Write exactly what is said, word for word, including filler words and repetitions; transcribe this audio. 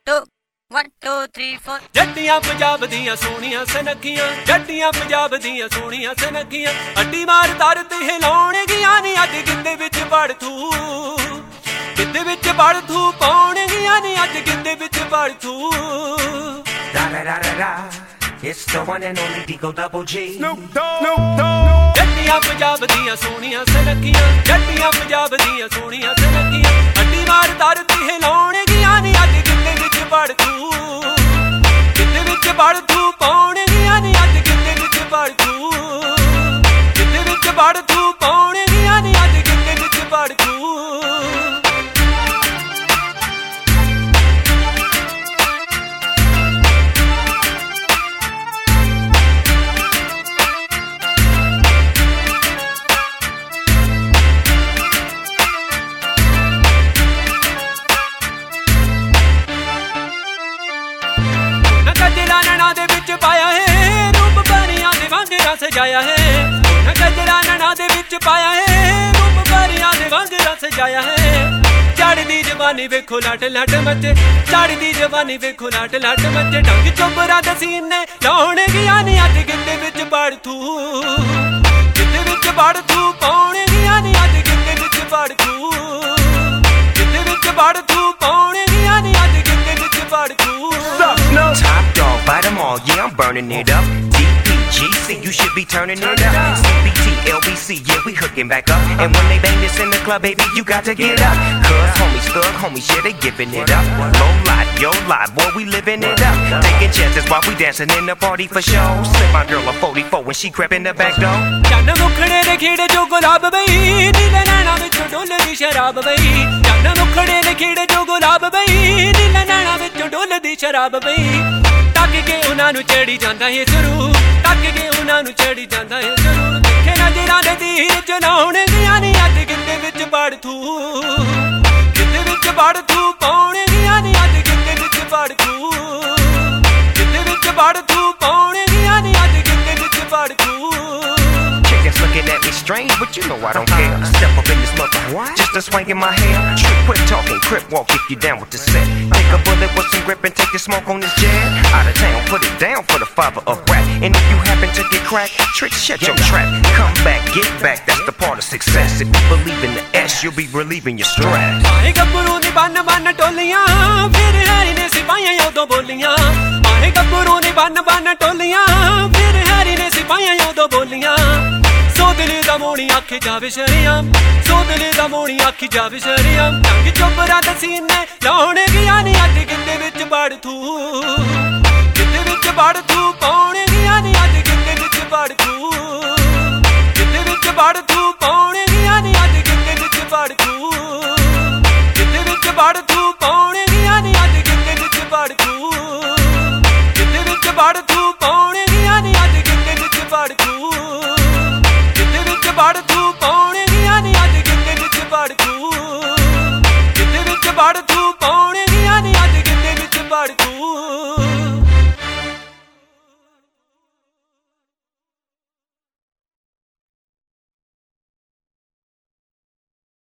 two, one, two, three, four. ਜੱਟੀਆਂ Punjab ਦੀਆਂ ਸੋਹਣੀਆਂ ਸਨੱਖੀਆਂ, ਜੱਟੀਆਂ ਪੰਜਾਬ ਦੀਆਂ ਸੋਹਣੀਆਂ ਸਨੱਖੀਆਂ, ਅੱਡੀ ਮਾਰ ਦਰ ਤੇ ਹਿਲਾਉਣਗੀਆਂ ਨੀ ਅੱਜ ਗਿੱਧੇ ਵਿੱਚ ਵੜ ਤੂੰ, ਗਿੱਧੇ ਵਿੱਚ ਵੜ ਤੂੰ ਪਾਉਣਗੀਆਂ ਨੀ ਅੱਜ ਗਿੱਧੇ ਵਿੱਚ ਵੜ ਤੂੰ। Da da da da da, it's the one and only Digo Double G. Snoop Dogg, Snoop Dogg. ਜੱਟੀਆਂ Punjab ਦੀਆਂ ਸੋਹਣੀਆਂ ਸਨੱਖੀਆਂ, ਜੱਟੀਆਂ ਪੰਜਾਬ ਦੀਆਂ ਸੋਹਣੀਆਂ ਸਨੱਖੀਆਂ, ਅੱਡੀ ਮਾਰ ਦਰ ਤੇ ਹਿਲਾਉਣਗੀਆਂ ਨੀ ਅੱਜ ਗਿੱਧੇ ਵਿੱਚ ਵੜ ਤੂੰ, ਗਿੱਧੇ ਵਿੱਚ ਵੜ ਤੂੰ ਪਾਉਣਗੀਆਂ ਨੀ ਅੱਜ ਗਿੱਧੇ ਵਿੱਚ ਵੜ ਤੂੰ, ਗਿੱਧੇ ਵਿੱਚ ਵੜ ਤੂੰ ਪਾਉਣਗੀਆਂ ਨੀ ਅੱਜ ਗਿੱਧੇ ਵਿੱਚ ਵੜ ਤੂੰ। ਗਜਰਾ ਨੈਣਾ ਦੇ ਵਿੱਚ ਪਾਇਆ ਹੈ, ਰੂਪ ਪਰੀਆਂ ਦੇ ਵਾਂਗਰਾ ਸਜਾਇਆ ਹੈ, ਗਜਰਾ ਨੈਣਾ ਦੇ ਵਿੱਚ ਪਾਇਆ ਹੈ, ਰੂਪ ਪਰੀਆਂ ਦੇ ਵਾਂਗਰਾ ਸਜਾਇਆ ਹੈ। ਚੜ੍ਹਦੀ ਜਵਾਨੀ ਵੇਖੋ ਲੱਟ ਲੱਟ ਮੱਚੇ, ਚੜ੍ਹਦੀ ਜਵਾਨੀ ਵੇਖੋ ਲੱਟ ਲੱਟ ਮੱਚੇ, ਡੰਗ ਚੋਬਰਾਂ ਦੇ ਸੀਨੇ ਲਾਉਣਗੀਆਂ ਨੀ ਅੱਜ ਗਿੱਧੇ ਵਿੱਚ ਵੜ ਤੂੰ, ਗਿੱਧੇ ਵਿੱਚ ਵੜ ਤੂੰ ਪਾਉਣਗੀਆਂ ਨੀ ਅੱਜ ਗਿੱਧੇ ਵਿੱਚ ਵੜ ਤੂੰ, ਗਿੱਧੇ ਵਿੱਚ ਵੜ ਤੂੰ ਪਾਉਣਗੀਆਂ ਨੀ ਅੱਜ ਗਿੱਧੇ ਵਿੱਚ ਵੜ ਤੂੰ। Top dog, bite them all, yeah, I'm burning it up. D P G C, you should be turning it up. C B T, L B C, yeah, we hooking back up. And when they bang this in the club, baby, you got to get up. Cuz homies, thug homies, yeah, they giving it up. Low life, yo life, boy, we living it up. Taking chances while we dancing in the party for show. Slip my girl a forty-four when she crept in the back door. ਚੰਨ ਮੁਖੜੇ ਦੇ ਖੇੜੇ ਜੋ ਗੁਲਾਬ ਬਈ, ਨੀਲੇ ਨੈਣਾ ਵਿੱਚੋਂ ਡੋਲਦੀ ਸ਼ਰਾਬ ਬਈ, ਚੰਨ ਮੁਖੜੇ ਦੇ ਖੇੜੇ ਜੋ ਗੁਲਾਬ ਬਈ, ਨੀਲੇ ਨੈਣਾ ਵਿੱਚੋਂ ਡੋਲਦੀ ਸ਼ਰਾਬ ਬਈ। ਟੱਕ ਕੇ ਉਹਨਾਂ ਨੂੰ ਚੜੀ ਜਾਂਦਾ ਏ ਜ਼ਰੂਰ, ਟੱਕ ਕੇ ਉਹਨਾਂ ਨੂੰ ਚੜੀ ਜਾਂਦਾ ਏ ਜ਼ਰੂਰ, ਦੇਖੇ ਨਜ਼ਰਾਂ ਦੇ ਤੀਰ ਚਲਾਉਣਗੀਆਂ ਨੀ ਅੱਜ ਗਿੱਧੇ ਵਿੱਚ ਵੜ ਤੂੰ, ਗਿੱਧੇ ਵਿੱਚ ਵੜ ਤੂੰ ਪਾਉਣਗੀਆਂ ਨੀ ਅੱਜ ਗਿੱਧੇ ਵਿੱਚ ਵੜ ਤੂੰ, ਗਿੱਧੇ ਵਿੱਚ ਵੜ ਤੂੰ ਪਾਉਣਗੀਆਂ ਨੀ ਅੱਜ ਗਿੱਧੇ ਵਿੱਚ ਵੜ ਤੂੰ। Chickens looking at me strange, but you know I don't care. Step up in this mother, just a swing in my hair. Trick, quit talking, crip walk if you down with the set. Take a bullet with some grip and take the smoke on this jet. Out of town, put it down for the father of rap. And if you happen to get cracked, trick, shut your trap. Come back, get back, that's the part of success. If you believe in the S, you'll be relieving your stress. ਆਏ ਗੱਭਰੂ ਨੀ ਬੰਨ ਬੰਨ ਟੋਲੀਆਂ, ਫਿਰ Harry ਨੇ ਸਿਪਾਹੀਆਂ ਉਦੋਂ ਬੋਲੀਆਂ, ਆਏ ਗੱਭਰੂ ਨੀ ਬੰਨ ਬੰਨ ਟੋਲੀਆਂ, ਫਿਰ ਹੈਰੀ ਨੇ ਸਿਪਾਹੀਆਂ ਉਦੋਂ ਬੋਲੀਆਂ। ਸੋਦਲੇ ਦਾ ਮੋਣੀ ਆਖੇ ਜਾਵੇ ਸ਼ਰੀਆਮ, ਸੋਦਲੇ ਦਾ ਮੋਣੀ ਆਖੀ ਜਾਵੇ ਸ਼ਰੀਆਮ, ਟੰਗ ਚੋਬਰਾਂ ਦੇ ਸੀਨੇ ਲਾਉਣਗੀਆਂ ਨੀ ਅੱਜ ਗਿੱਧੇ ਵਿੱਚ ਵੜ ਤੂੰ, ਗਿੱਧੇ ਵਿੱਚ ਵੜ ਤੂੰ ਪਾਉਣਗੀਆਂ ਨੀ ਅੱਜ ਗਿੱਧੇ ਵਿੱਚ ਵੜ ਤੂੰ, ਗਿੱਧੇ ਵਿੱਚ ਵੜ ਤੂੰ ਪਾਉਣਗੀਆਂ ਨੀ ਅੱਜ ਗਿੱਧੇ ਵਿੱਚ ਵੜ ਤੂੰ, ਗਿੱਧੇ ਵਿੱਚ ਵੜ ਤੂੰ ਪਾਉਣਗੀਆਂ ਨੀ ਅੱਜ ਗਿੱਧੇ ਵਿੱਚ ਵੜ ਤੂੰ, ਗਿੱਧੇ ਵਿੱਚ ਵੜ ਤੂੰ ਪਾਉਣਗੀਆਂ।